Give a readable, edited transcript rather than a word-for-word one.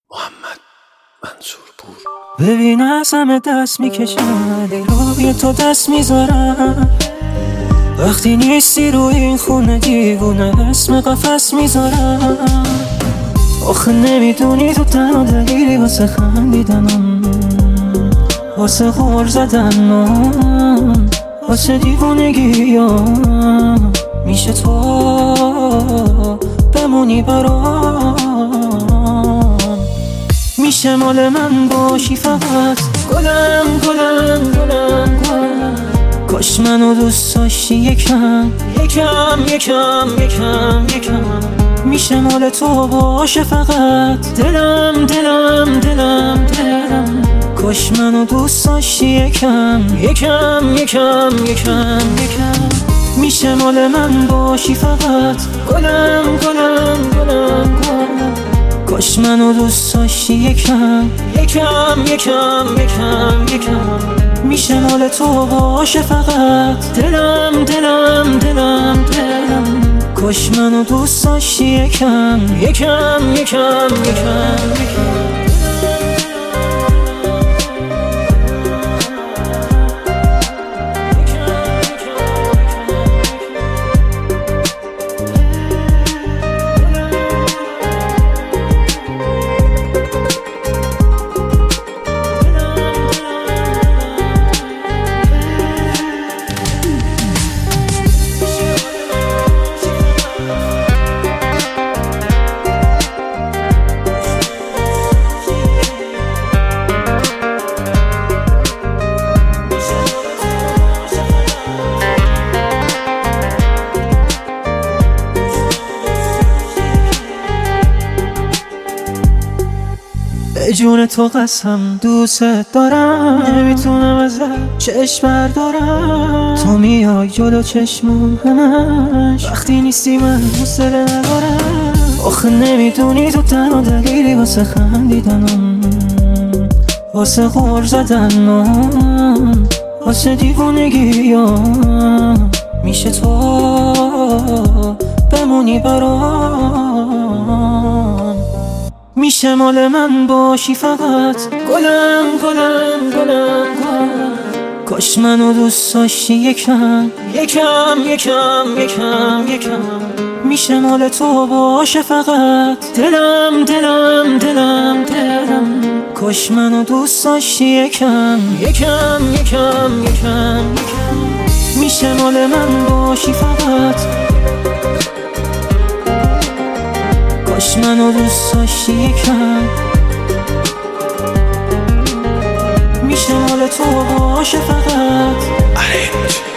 محمد منصور پور. ببین از همه دست میکشم، روی تو دست میذارم. وقتی نیستی روی این خونه دیوونه اسم قفس میذارم. آخه نمیدونی تو تنها دلیلی واسه خندیدنم، واسه غر زدنم، واسه دیوونگیام. میشه تو بمونی برام، میشه مال من باشی فقط. گلم گلم گلم گلم، کاش منو دوست داشتی یکم یکم یکم یکم یکم. میشه مال تو باشه فقط. دلم دلم دلم دلم، کاش منو دوست داشتی یکم یکم یکم یکم یکم. میشه مال من باشی فقط. گلم گلم گلم گلم، کاش منو دوست داشتی یکم یکم یکم یکم یکم. میشه مال تو باشه فقط. دلم دلم دلم دلم، کاش منو دوست داشتی یکم یکم یکم یکم یکم. به جون تو قسم دوست دارم، نمیتونم ازت چشم بردارم. تو میای جلو چشمم همش، وقتی نیستی من حوصله ندارم. آخه نمیدونی تو تنها دلیلی واسه خندیدنم، واسه غر زدنم، واسه دیوونگیام. میشه تو بمونی برام، میشه مال من باشی فقط. گلم گلم گلم گلم، کاش منو دوست داشتی یکم یکم یکم یکم یکم. میشه مال تو باشه فقط. دلم دلم دلم دلم، کاش منو دوست داشتی یکم یکم یکم یکم یکم. میشه مال من باشی فقط. کاش منو دوست داشتی یکم، میشه مال تو باشه فقط.